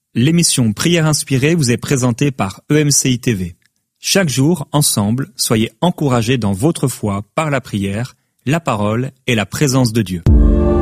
L'émission Prière inspirée vous est présentée par EMCI TV. Chaque jour, ensemble, soyez encouragés dans votre foi par la prière, la parole et la présence de Dieu.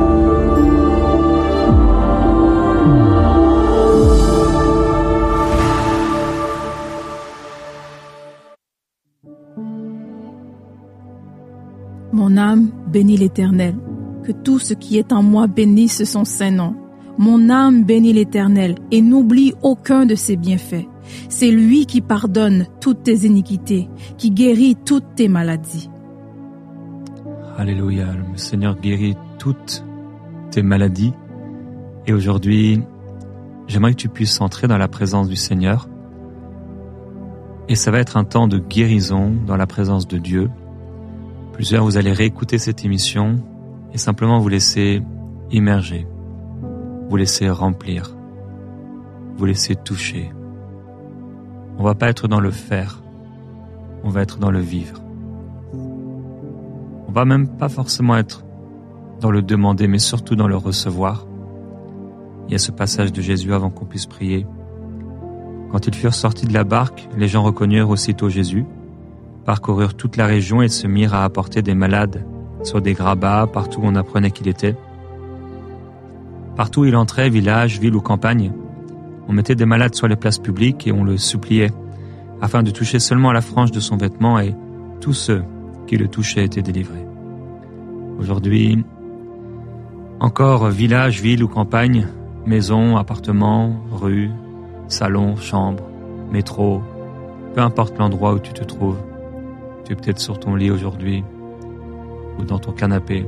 Mon âme bénit l'Éternel, que tout ce qui est en moi bénisse son saint nom. Mon âme bénit l'Éternel et n'oublie aucun de ses bienfaits. C'est lui qui pardonne toutes tes iniquités, qui guérit toutes tes maladies. Alléluia, le Seigneur guérit toutes tes maladies. Et aujourd'hui, j'aimerais que tu puisses entrer dans la présence du Seigneur. Et ça va être un temps de guérison dans la présence de Dieu. Plusieurs, vous allez réécouter cette émission et simplement vous laisser immerger, vous laisser remplir, vous laisser toucher. On va pas être dans le faire, on va être dans le vivre. On va même pas forcément être dans le demander, mais surtout dans le recevoir. Il y a ce passage de Jésus avant qu'on puisse prier. Quand ils furent sortis de la barque, les gens reconnurent aussitôt Jésus, parcoururent toute la région et se mirent à apporter des malades sur des grabats, partout où on apprenait qu'il était. Partout où il entrait, village, ville ou campagne, on mettait des malades sur les places publiques et on le suppliait, afin de toucher seulement la frange de son vêtement, et tous ceux qui le touchaient étaient délivrés. Aujourd'hui, encore village, ville ou campagne, maison, appartement, rue, salon, chambre, métro, peu importe l'endroit où tu te trouves. Tu es peut-être sur ton lit aujourd'hui ou dans ton canapé.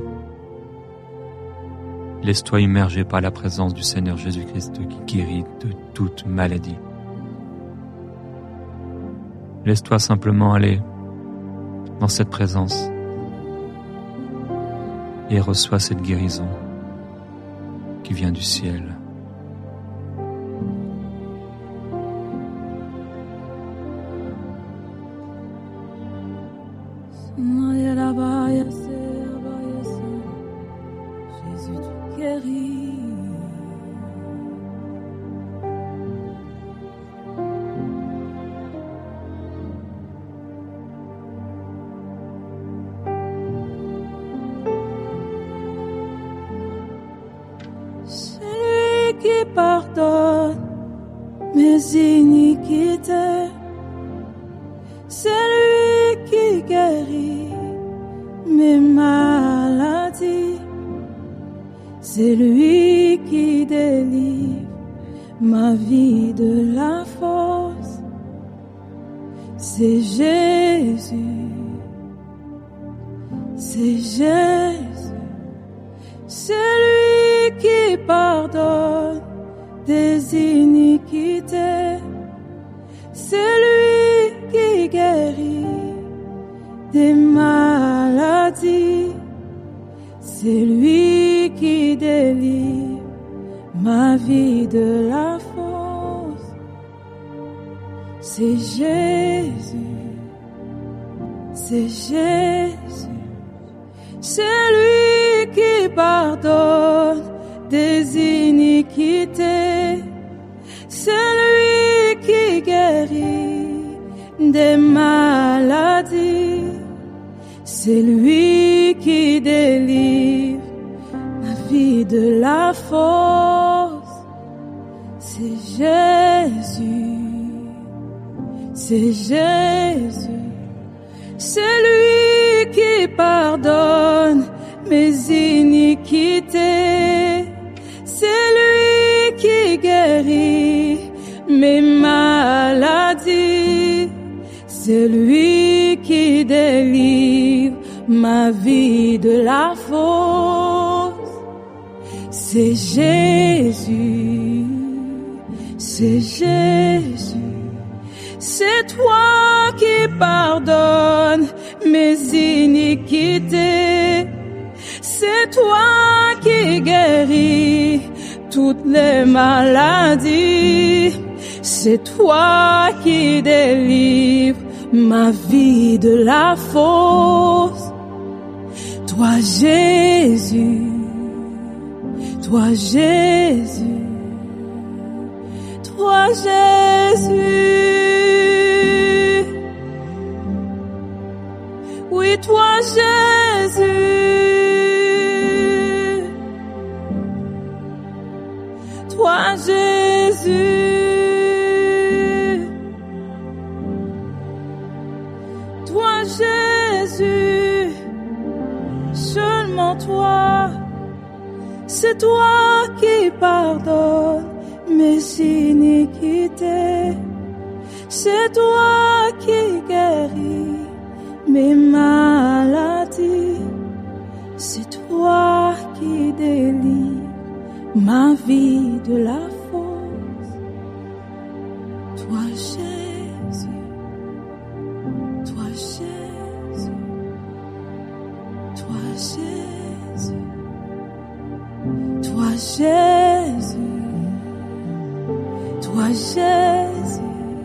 Laisse-toi immerger par la présence du Seigneur Jésus-Christ qui guérit de toute maladie. Laisse-toi simplement aller dans cette présence et reçois cette guérison qui vient du ciel. Jésus, tu guéris. C'est lui qui pardonne mes iniquités. C'est lui qui guérit mes maladies. C'est lui qui délivre ma vie de la force. C'est Jésus. C'est Jésus. C'est lui qui pardonne des iniquités. C'est lui qui guérit des maladies. C'est lui qui délivre ma vie de la force. C'est Jésus. C'est Jésus. C'est lui qui pardonne des iniquités. C'est lui qui guérit des maladies. C'est lui qui délivre ma vie de la force. C'est Jésus. C'est Jésus. C'est lui qui pardonne mes iniquités. C'est lui qui guérit mes maladies. C'est lui qui délivre ma vie de la force. C'est Jésus. C'est Jésus. C'est toi qui pardonnes mes iniquités. C'est toi qui guéris toutes les maladies. C'est toi qui délivres ma vie de la force. Toi Jésus, toi Jésus, Toi Jésus, oui toi Jésus, toi Jésus, toi Jésus, seulement toi, c'est toi qui pardonnes mes iniquités, c'est toi qui guéris mes maladies, c'est toi qui délivres ma vie de la faute. Toi Jésus, toi Jésus, toi Jésus, toi Jésus, toi Jésus.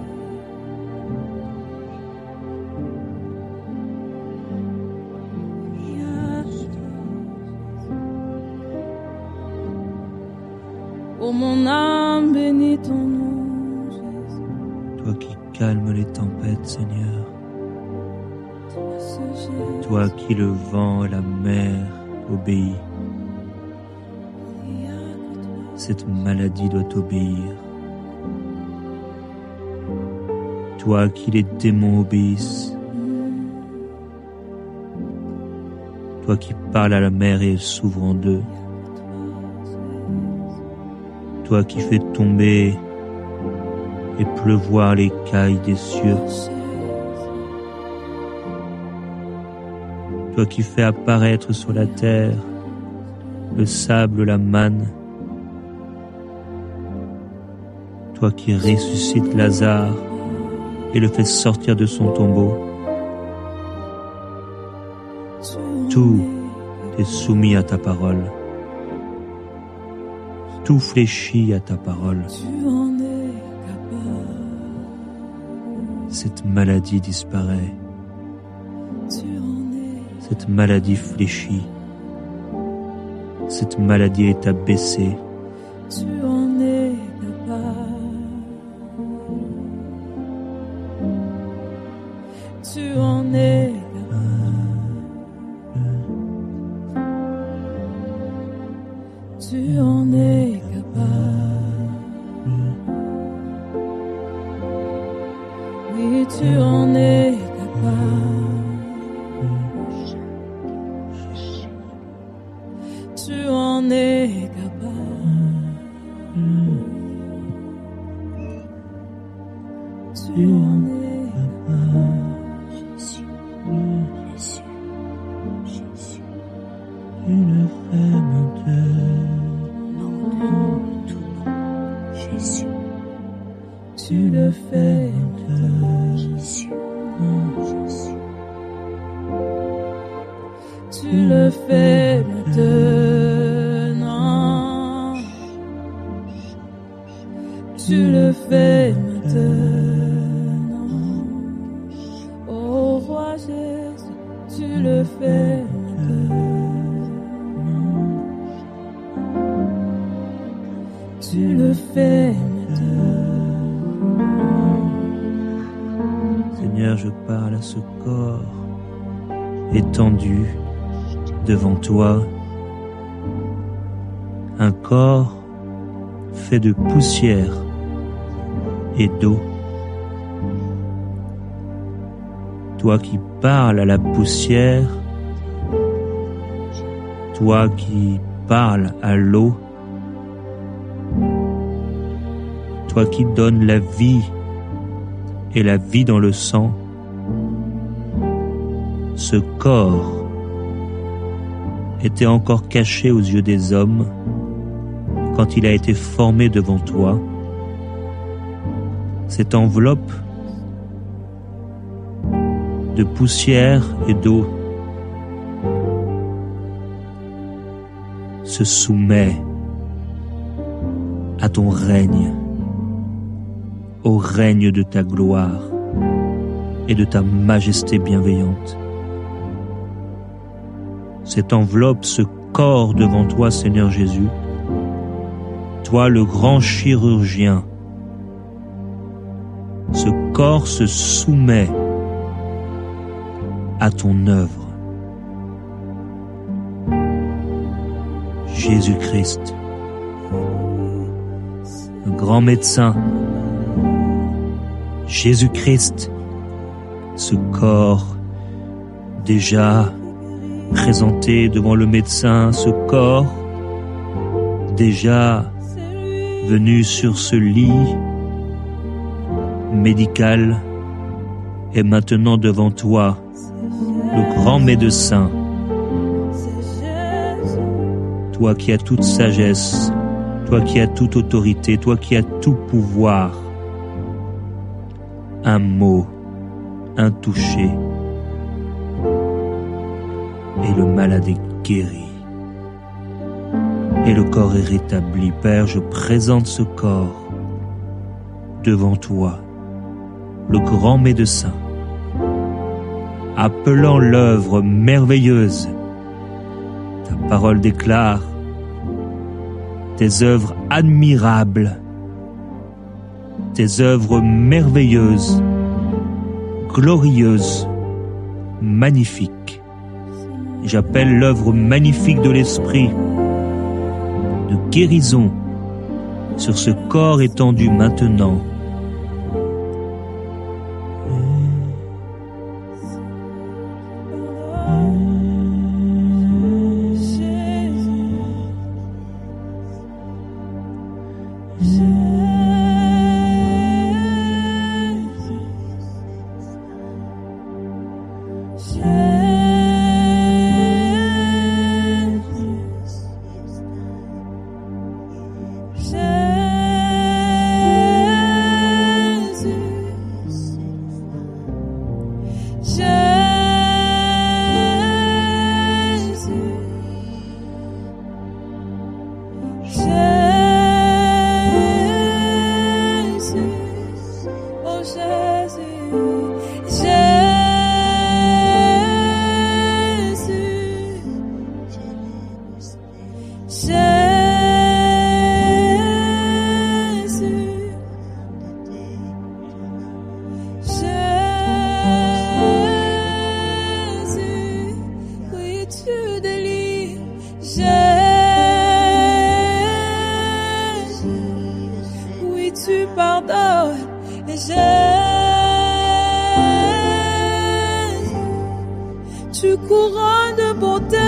Oh mon âme, bénis ton nom, Jésus. Toi qui calmes les tempêtes, Seigneur. Toi qui le vent et la mer obéit. Cette maladie doit obéir. Toi qui les démons obéissent. Toi qui parles à la mer et elle s'ouvre en deux. Toi qui fais tomber et pleuvoir les cailles des cieux. Toi qui fais apparaître sur la terre le sable, la manne. Toi qui ressuscites Lazare et le fais sortir de son tombeau. Tout est soumis à ta parole. Tout fléchit à ta parole. Cette maladie disparaît. Cette maladie fléchit. Cette maladie est abaissée. Tu en es capable. Tu en es capable. Tu en es capable. Oui, tu en es capable. Tu en es capable. Tu en es capable. Jésus, tu le fais maintenant. Jésus, Tu le fais maintenant. Jésus, Tu le fais maintenant. Tu le fais maintenant. Oh roi Jésus, tu le fais maintenant. Tu le fais maintenant. Seigneur, je parle à ce corps étendu devant toi, un corps fait de poussière et d'eau. Toi qui parles à la poussière, toi qui parles à l'eau, toi qui donnes la vie et la vie dans le sang, ce corps était encore caché aux yeux des hommes quand il a été formé devant toi. Cette enveloppe de poussière et d'eau se soumet à ton règne, au règne de ta gloire et de ta majesté bienveillante. Cette enveloppe, ce corps devant toi, Seigneur Jésus, toi le grand chirurgien, corps se soumet à ton œuvre. Jésus-Christ, le grand médecin, Jésus-Christ, ce corps déjà présenté devant le médecin, ce corps déjà venu sur ce lit médical est maintenant devant toi, le grand médecin, toi qui as toute sagesse, toi qui as toute autorité, toi qui as tout pouvoir. Un mot, un toucher, et le malade est guéri. Et le corps est rétabli. Père, je présente ce corps devant toi, le grand médecin, appelant l'œuvre merveilleuse. Ta parole déclare tes œuvres admirables, tes œuvres merveilleuses, glorieuses, magnifiques. J'appelle l'œuvre magnifique de l'Esprit, de guérison sur ce corps étendu maintenant. Tu couronnes de bonté,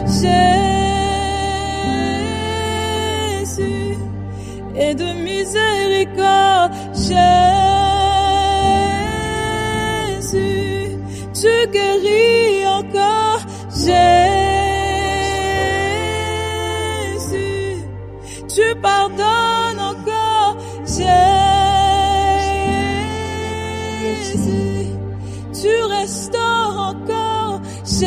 Jésus, et de miséricorde, Jésus. Tu guéris encore, Jésus. Tu pardonnes encore, Jésus. Tu restaures encore,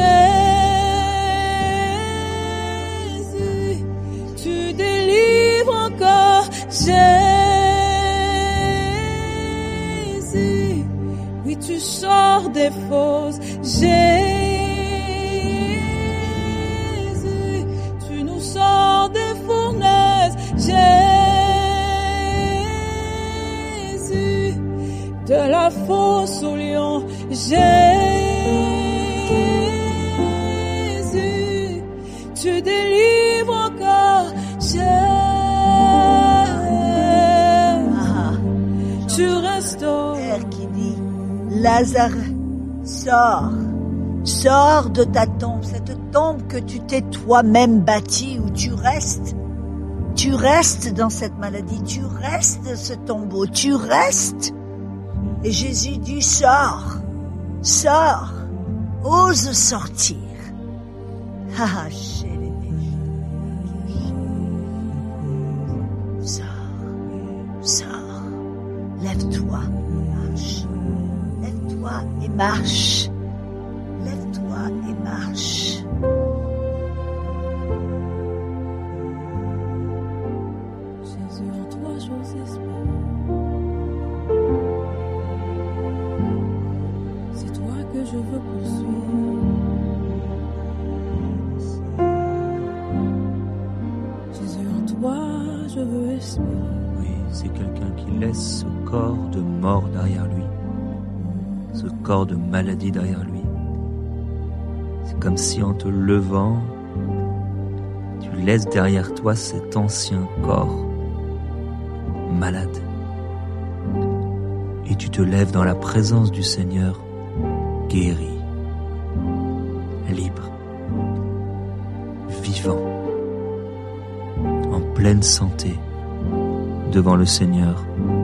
Jésus. Tu délivres encore, Jésus. Oui, tu sors des fosses, Jésus. Tu nous sors des fournaises, Jésus. De la fosse au lion, Jésus. Tu délivres encore, Jésus. Tu restaures. Père qui dit, Lazare, sors, sors de ta tombe, cette tombe que tu t'es toi-même bâtie, où tu restes dans cette maladie, tu restes dans ce tombeau, tu restes. Et Jésus dit, sors, sors, ose sortir. Sors, sors, lève-toi, marche, lève-toi et marche, lève-toi et marche. Jésus, en toi j'ose espérer. C'est toi que je veux poursuivre. Jésus, en toi je veux espérer. Oui, c'est quelqu'un qui laisse ce corps de mort derrière lui ce corps de maladie derrière lui. C'est comme si en te levant, tu laisses derrière toi cet ancien corps malade. Et tu te lèves dans la présence du Seigneur, guéri, libre, vivant, en pleine santé, devant le Seigneur.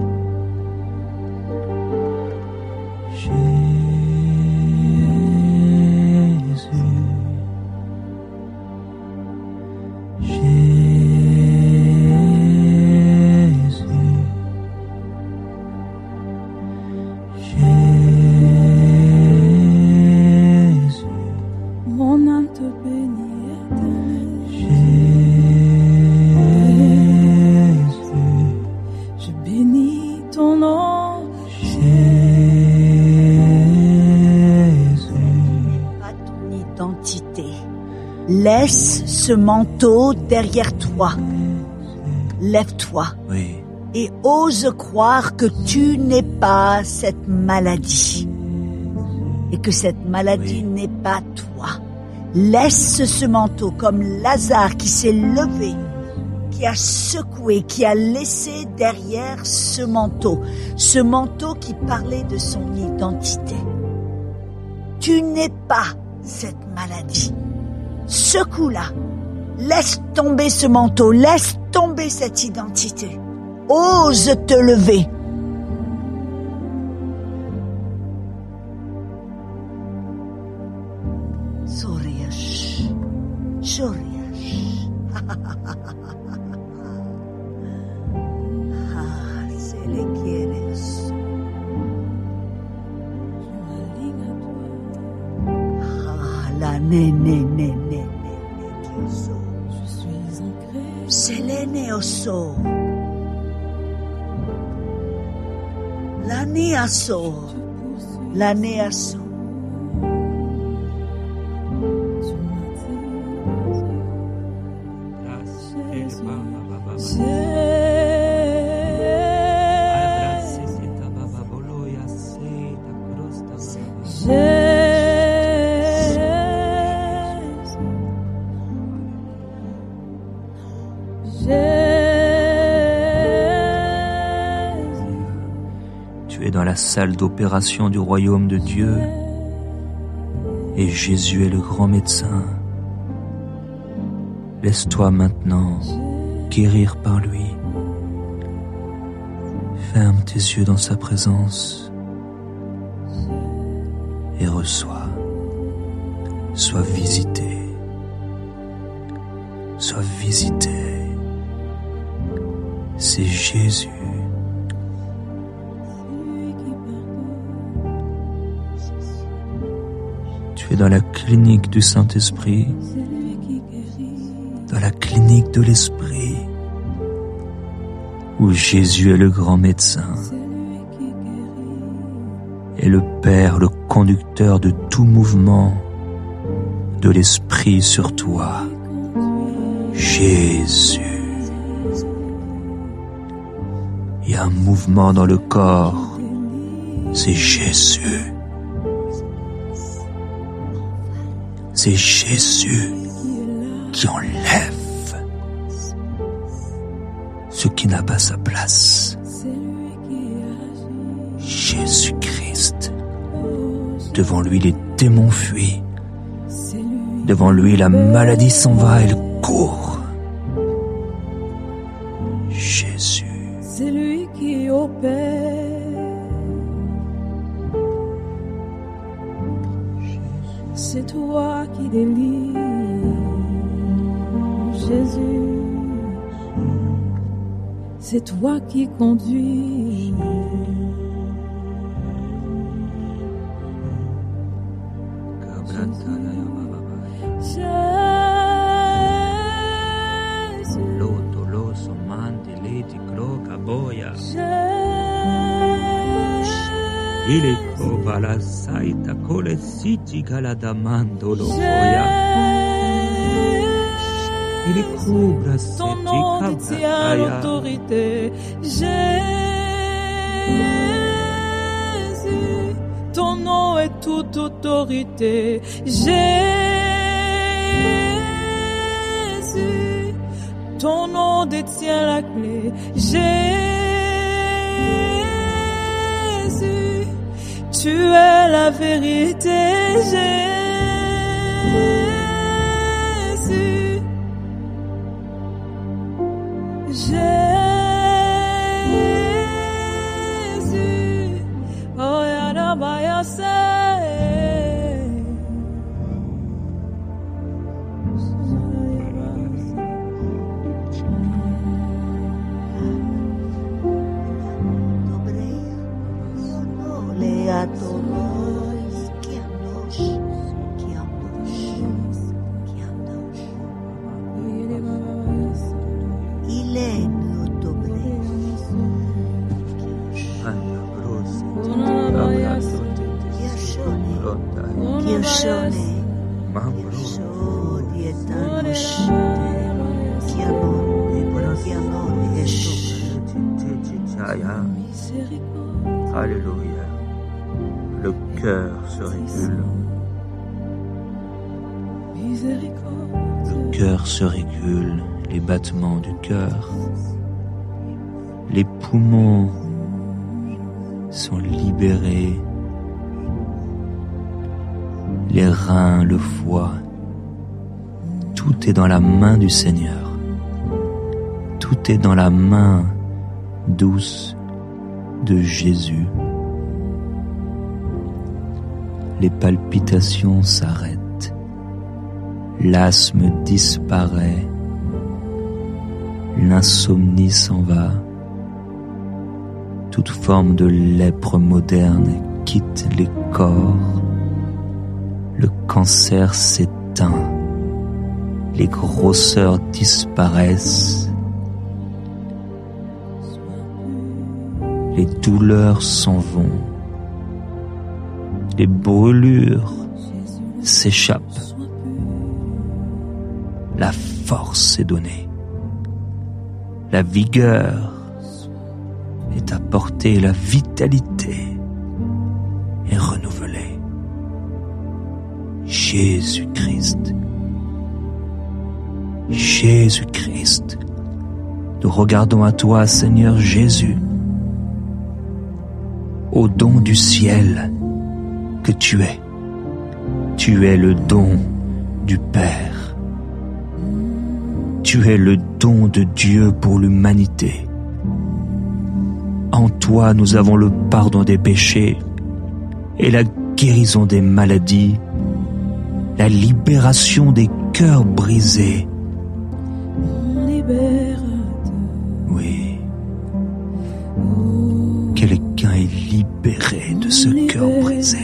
Mon âme te bénit, je bénis ton nom. Pas ton identité. Laisse ce manteau derrière toi. Lève-toi Oui, et ose croire que tu n'es pas cette maladie. Et que cette maladie n'est pas toi. Laisse ce manteau comme Lazare qui s'est levé, qui a secoué, qui a laissé derrière ce manteau qui parlait de son identité. Tu n'es pas cette maladie. Secoue-la. Laisse tomber ce manteau, laisse tomber cette identité. Ose te lever. Soriash, Soriash. Se le quieres. La ne, kioso. Je suis ancré. Selene oso. La neaso. La neaso. tu es dans la salle d'opération du royaume de Dieu et Jésus est le grand médecin. Laisse-toi maintenant guérir par lui. Ferme tes yeux dans sa présence et reçois. Sois visité. Sois visité. C'est Jésus. Tu es dans la clinique du Saint-Esprit, dans la clinique de l'Esprit, où Jésus est le grand médecin et le Père, le conducteur de tout mouvement de l'Esprit sur toi. Jésus. Il y a un mouvement dans le corps, c'est Jésus. C'est Jésus qui enlève ce qui n'a pas sa place. Jésus-Christ. Devant lui, les démons fuient. Devant lui, la maladie s'en va, elle court. Jésus. C'est lui qui opère. C'est toi qui délivres, Jésus. C'est toi qui conduis. Il est la saita cole siti galadamando lo foya. Il est couvre ton nom détient l'autorité. Jésus, ton toute autorité. Jésus, ton nom détient la clé. Jésus, tu es la vérité. Jésus, Jésus, oh Yadabayase. Alléluia. Le cœur se régule. Le cœur se régule, les battements du cœur. Les poumons sont libérés. Les reins, le foie, tout est dans la main du Seigneur. Tout est dans la main douce de Jésus. Les palpitations s'arrêtent. L'asthme disparaît. L'insomnie s'en va. Toute forme de lèpre moderne quitte les corps. Le cancer s'éteint. Les grosseurs disparaissent. Les douleurs s'en vont. Les brûlures s'échappent. La force est donnée. La vigueur est apportée. La vitalité est renouvelée. Jésus-Christ. Jésus-Christ. Nous regardons à toi, Seigneur Jésus, au don du ciel que tu es. Tu es le don du Père. Tu es le don de Dieu pour l'humanité. En toi, nous avons le pardon des péchés et la guérison des maladies, la libération des cœurs brisés. Oui. Quelqu'un est libéré de ce cœur brisé.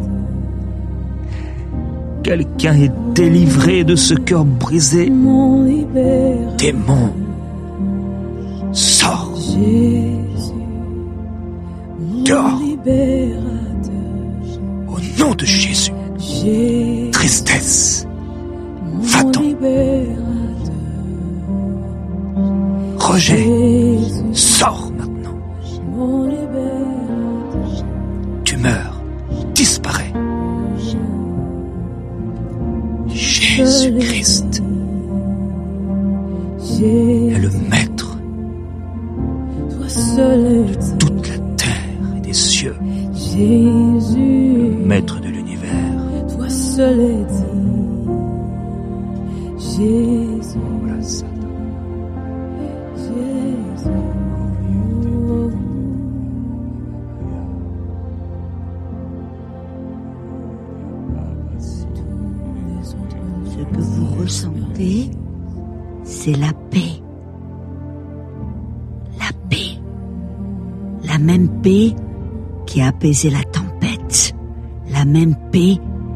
Quelqu'un est délivré de ce cœur brisé. Démon, sors. Dehors. Au nom de Jésus. Tristesse, va-t'en. Rejet, sors maintenant. Tumeur, disparaît. Jésus-Christ est le maître de toute la terre et des cieux, le maître de l'univers. Toi seul est dit, Jésus. Voilà ça. Ce que vous ressentez, c'est la paix. La paix. La même paix qui a apaisé la tempête. La même paix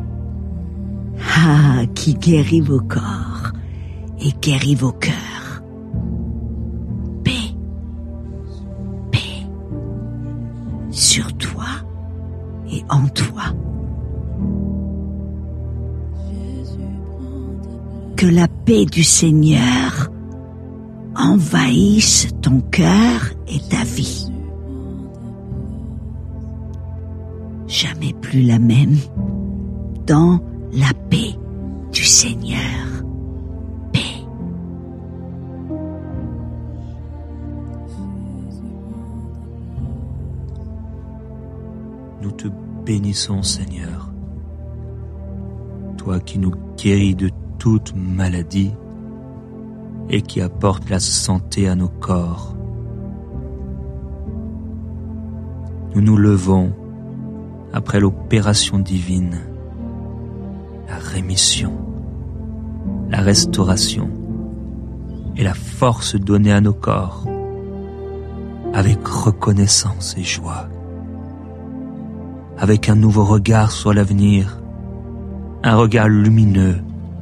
qui guérit vos corps et guérit vos cœurs. Paix. Paix. Sur toi et en toi. Que la paix du Seigneur envahisse ton cœur et ta vie. jamais plus la même. Dans la paix du Seigneur. Paix. Nous te bénissons, Seigneur. Toi qui nous guéris de toute maladie et qui apporte la santé à nos corps. Nous nous levons après l'opération divine, la rémission, la restauration et la force donnée à nos corps, avec reconnaissance et joie, avec un nouveau regard sur l'avenir, un regard lumineux.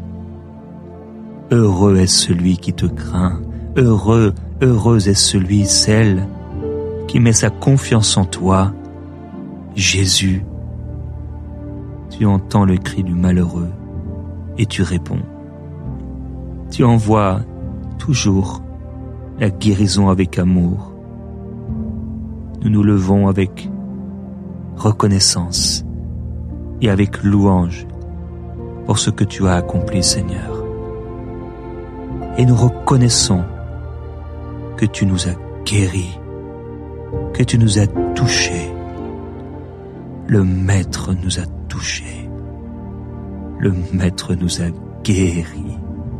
Heureux est celui qui te craint, heureuse est celle qui met sa confiance en toi, Jésus. Tu entends le cri du malheureux et tu réponds. Tu envoies toujours la guérison avec amour. Nous nous levons avec reconnaissance et avec louange pour ce que tu as accompli, Seigneur. Et nous reconnaissons que tu nous as guéris, que tu nous as touchés. Le Maître nous a touchés. Le Maître nous a guéris.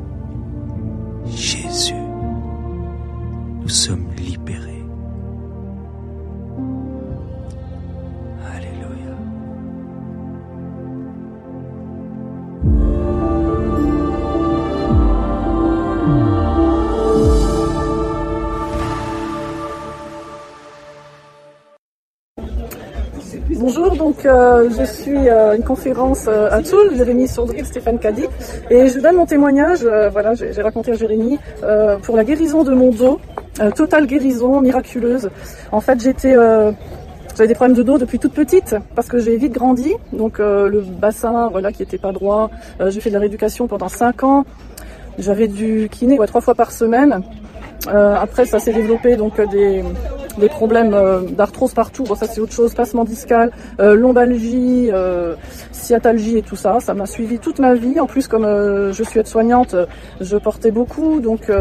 Jésus, nous sommes libérés. Alléluia. Bonjour, donc je suis à une conférence à Toul, Jérémy Sourdry, Stéphane Caddy, et je donne mon témoignage, voilà, j'ai raconté à Jérémy, pour la guérison de mon dos, totale guérison, miraculeuse. En fait, j'avais des problèmes de dos depuis toute petite, parce que j'ai vite grandi, donc le bassin, voilà, qui était pas droit, j'ai fait de la rééducation pendant 5 ans, j'avais du kiné 3 fois par semaine. Après, ça s'est développé, donc des problèmes d'arthrose partout. Bon, ça c'est autre chose, passement discal, lombalgie, sciatalgie et tout ça. Ça m'a suivi toute ma vie. En plus, comme je suis aide-soignante, je portais beaucoup, donc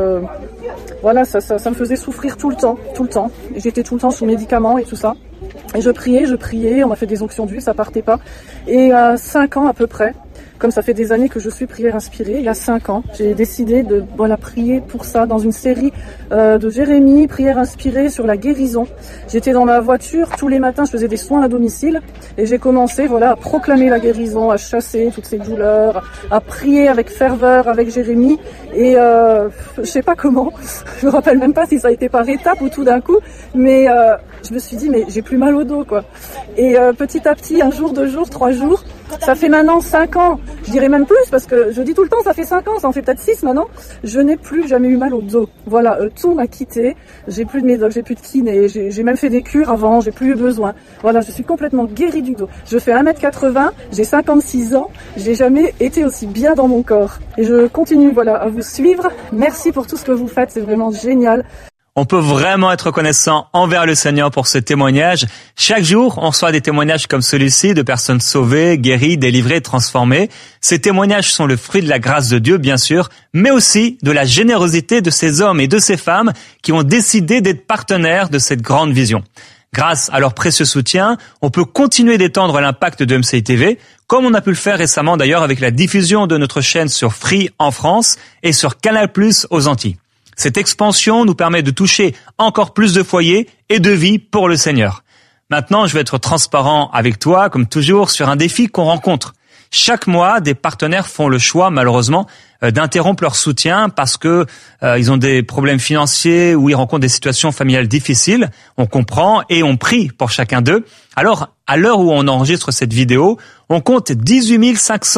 voilà, ça me faisait souffrir tout le temps. Et j'étais tout le temps sous médicaments et tout ça. Et je priais, on m'a fait des onctions d'huile, ça partait pas. Et à 5 ans à peu près, comme ça fait des années que je suis prière inspirée, il y a 5 ans, j'ai décidé de prier pour ça dans une série de Jérémy, prière inspirée sur la guérison. J'étais dans ma voiture, tous les matins je faisais des soins à domicile et j'ai commencé à proclamer la guérison, à chasser toutes ces douleurs, à prier avec ferveur avec Jérémy. Et je sais pas comment, je me rappelle même pas si ça a été par étapes ou tout d'un coup, mais je me suis dit mais j'ai plus mal au dos quoi. Et petit à petit, 1 jour, 2 jours, 3 jours, ça fait maintenant 5 ans, je dirais même plus parce que je dis tout le temps ça fait 5 ans, ça en fait peut-être 6 maintenant, je n'ai plus jamais eu mal au dos. Voilà, tout m'a quitté, j'ai plus de médoc, j'ai plus de kiné, j'ai même fait des cures avant, j'ai plus eu besoin. Voilà, je suis complètement guérie du dos. Je fais 1m80, j'ai 56 ans, j'ai jamais été aussi bien dans mon corps. Et je continue à vous suivre. Merci pour tout ce que vous faites, c'est vraiment génial. On peut vraiment être reconnaissant envers le Seigneur pour ce témoignage. Chaque jour, on reçoit des témoignages comme celui-ci de personnes sauvées, guéries, délivrées, transformées. Ces témoignages sont le fruit de la grâce de Dieu, bien sûr, mais aussi de la générosité de ces hommes et de ces femmes qui ont décidé d'être partenaires de cette grande vision. Grâce à leur précieux soutien, on peut continuer d'étendre l'impact de MCI TV, comme on a pu le faire récemment d'ailleurs avec la diffusion de notre chaîne sur Free en France et sur Canal+ aux Antilles. Cette expansion nous permet de toucher encore plus de foyers et de vies pour le Seigneur. Maintenant, je vais être transparent avec toi, comme toujours, sur un défi qu'on rencontre. Chaque mois, des partenaires font le choix, malheureusement, d'interrompre leur soutien parce que ils ont des problèmes financiers ou ils rencontrent des situations familiales difficiles. On comprend et on prie pour chacun d'eux. Alors, à l'heure où on enregistre cette vidéo, on compte 18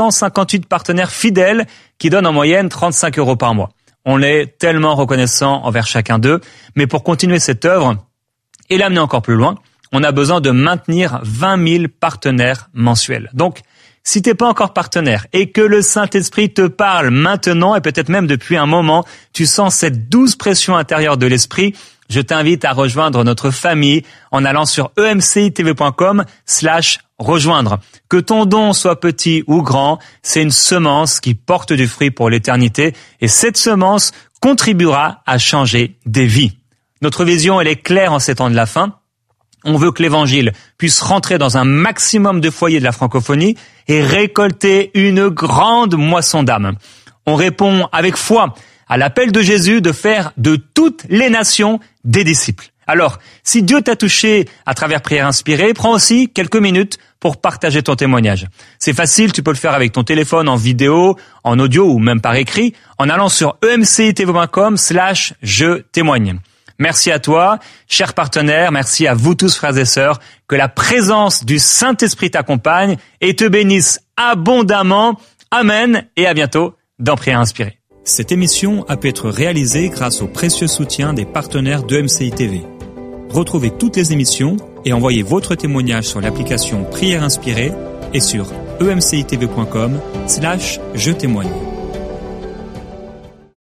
558 partenaires fidèles qui donnent en moyenne 35 € par mois. On est tellement reconnaissant envers chacun d'eux, mais pour continuer cette œuvre et l'amener encore plus loin, on a besoin de maintenir 20 000 partenaires mensuels. Donc, si t'es pas encore partenaire et que le Saint-Esprit te parle maintenant et peut-être même depuis un moment, tu sens cette douce pression intérieure de l'Esprit, je t'invite à rejoindre notre famille en allant sur emcitv.com/rejoindre. Que ton don soit petit ou grand, c'est une semence qui porte du fruit pour l'éternité et cette semence contribuera à changer des vies. Notre vision, elle est claire en ces temps de la fin. On veut que l'évangile puisse rentrer dans un maximum de foyers de la francophonie et récolter une grande moisson d'âmes. On répond avec foi à l'appel de Jésus de faire de toutes les nations des disciples. Alors, si Dieu t'a touché à travers Prière Inspirée, prends aussi quelques minutes pour partager ton témoignage. C'est facile, tu peux le faire avec ton téléphone, en vidéo, en audio ou même par écrit, en allant sur emcitv.com/je-témoigne. Merci à toi, chers partenaires, merci à vous tous frères et sœurs, que la présence du Saint-Esprit t'accompagne et te bénisse abondamment. Amen et à bientôt dans Prière Inspirée. Cette émission a pu être réalisée grâce au précieux soutien des partenaires de MCI TV. Retrouvez toutes les émissions et envoyez votre témoignage sur l'application Prière Inspirée et sur emcitv.com/je-témoigne.